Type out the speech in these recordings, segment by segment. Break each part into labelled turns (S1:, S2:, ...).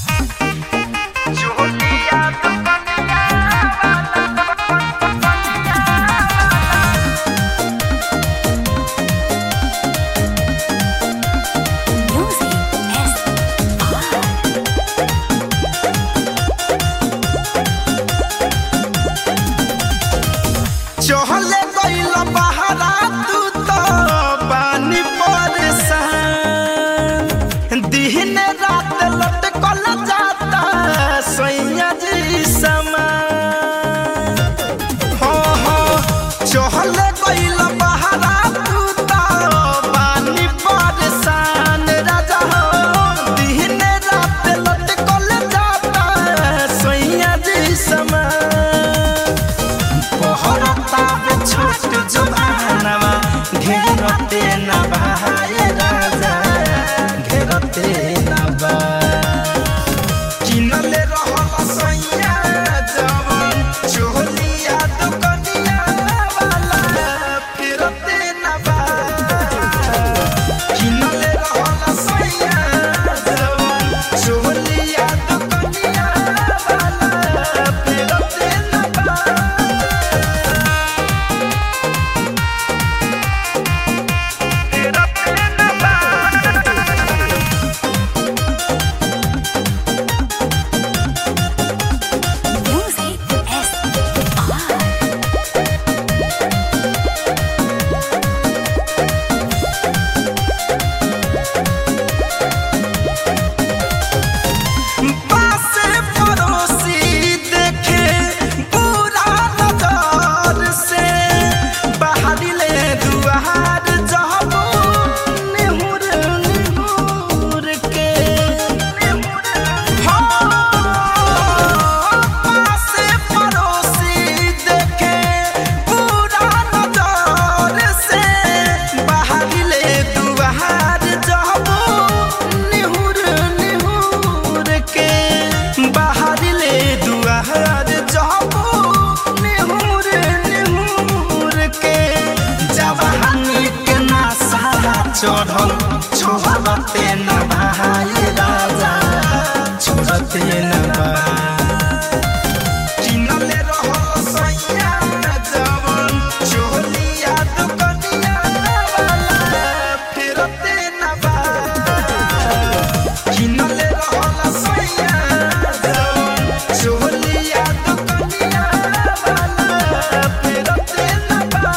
S1: चहले गइल बहरा तू तो पानी परेशान दिन रात लटकल जाता सैया जी समान हो चहले गइल बहरा तू तो पानी परेशान राजा हो दिन रात लटकल जाता सैया जी समान छोट जवानवा घेरते न भाई राजा घेरते न बा किनले रहल सैया जवन चोलिया दुकनिया वाला फिरते न बा किनले रहल सैया जवन चोलिया दुकनिया वाला फिरते न बा चढ़ल छोड़ते न भाई राजा छोड़ते न बा किनले रहल सैया जवन चोलिया दुकनिया वाला फिरते न बा किनले रहल सैया जवन चोलिया दुकनिया वाला फिरते न बा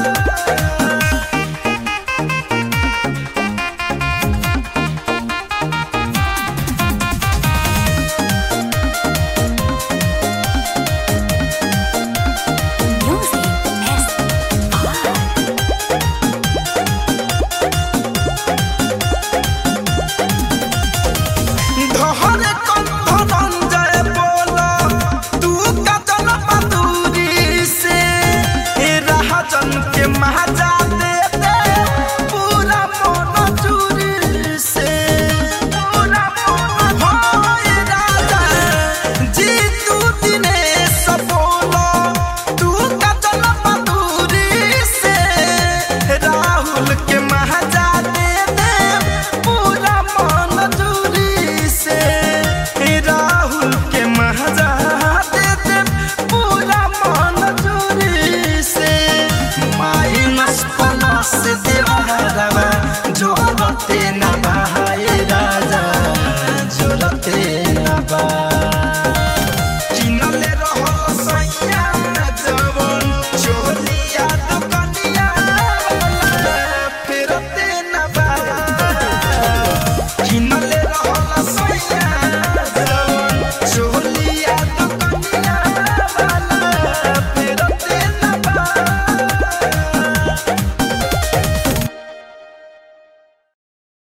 S1: के महाजा दे दे पूरा मन चूरी से पूरा मन हो राजा जी तू दिनेश बोलो तू कजल मधुरी से राहुल के महाजा दे दे पूरा मन चूरी से राहुल के महाजा दे दे पूरा मन चूरी से से देवा जोरते न भाई राजा जोरते न बा।